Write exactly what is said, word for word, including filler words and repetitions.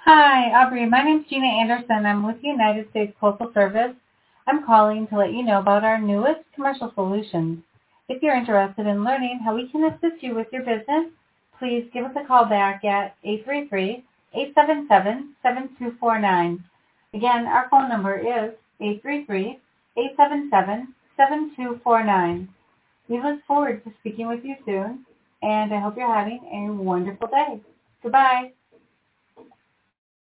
Hi, Aubrey. My name's Gina Anderson. I'm with the United States Postal Service. I'm calling to let you know about our newest commercial solutions. If you're interested in learning how we can assist you with your business, please give us a call back at eight three three, eight seven seven, seven two four nine. Again, our phone number is eight three three, eight seven seven, seven two four nine. We look forward to speaking with you soon, and I hope you're having a wonderful day. Goodbye.